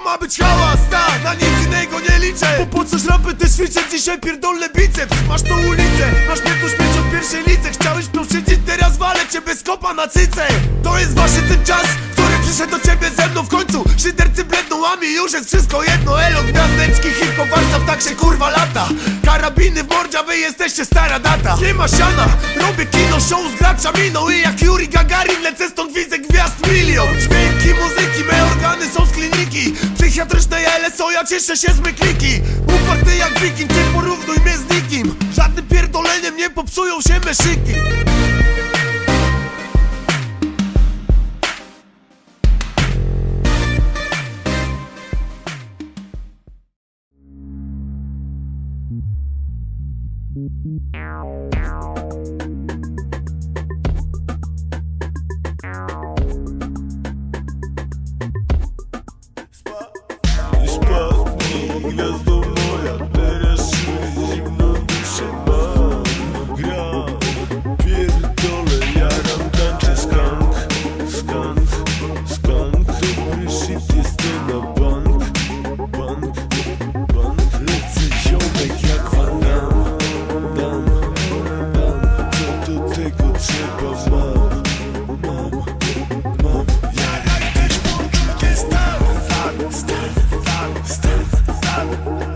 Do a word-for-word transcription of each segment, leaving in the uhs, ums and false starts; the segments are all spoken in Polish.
ma być hałas, tak, na nic innego nie liczę. Bo po coś rampę te ćwiczę, dzisiaj pierdolę biceps. Masz tą ulicę, masz mnie tu śmieć od pierwszej lidze. Chciałeś tu siedzieć, teraz walę cię bez kopa na cyce. To jest właśnie ten czas, który przyszedł do ciebie ze mną w końcu. Szydercy bledną, a mi już jest wszystko jedno. Elo, gwiazdeczki, hip-hop, warsztat, tak się kurwa lata. Karabiny w mordzia, wy jesteście stara data. Nie ma siana, robię kino, show z graczami. No i jak Yuri Gagarin lecę stąd, widzę gwiazd milion. Dźwięki muzyki, me organy są z kliniki. Psychiatryczne L S O, ja cieszę się z mykliki. Uparty jak wiking, nie porównuj mnie z nikim. Żadnym pierdoleniem nie popsują się me szyki. Spadnij, gwiazdo moja, teraz czuję zimną duszę mam. Gram, pierdolę, jaram, tańczę skunk, skunk, skunk. Dobry shit, jestem na bank, bank, bank. Lecę ziomek jak Van Damme, dam, dam. Co do tego trzeba mam, mam, mam. Jaraj też poczuj ten stan, stan, stan. Stan, stan.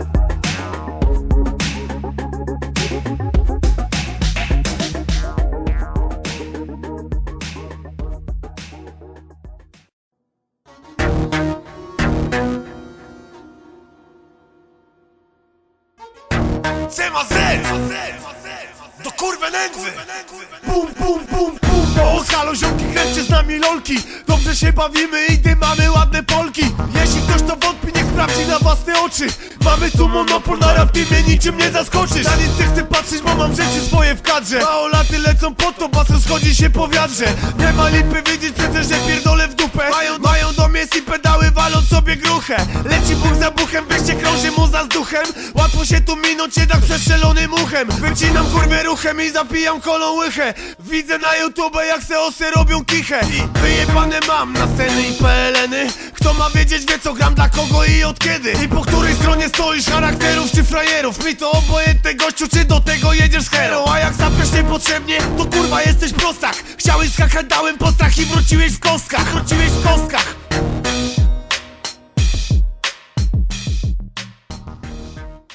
C ma Z do kurwy nędzy. Bum, bum, bum, bum. O, halo ziomki, kręćcie z nami lolki. Dobrze się bawimy i ty mamy ładne polki. Jeśli ktoś to wątpi, niech sprawdzi na własne oczy. Mamy tu monopol na rap, ty mnie niczym nie zaskoczysz. Na nic nie chcę patrzeć, bo mam rzeczy swoje w kadrze. Małolaty lecą po to, bas rozchodzi się po wiadrze. Nie ma lipy, widzieć przecież, że pierdolę w dupę. Mają, mają do mies i pedały, walą sobie gruchę. Leci Bóg za buchem, weźcie krąży mu za z duchem. Łatwo się tu minąć, jednak przestrzelonym uchem. Wycinam kurwę ruchem i zapijam kolą łychę. Widzę na YouTube, jak se osy robią kichę. I wyjebane mam na sceny i P L N-y. Kto ma wiedzieć, wie co gram, dla kogo i od kiedy. I po której stronie stoisz, charakterów czy frajerów. Mi to obojętne gościu, czy do tego jedziesz z hero. A jak zapiesz niepotrzebnie, to kurwa jesteś prostak. Chciałeś skakać, dałem postrach i wróciłeś w kostkach. Wróciłeś w kostkach.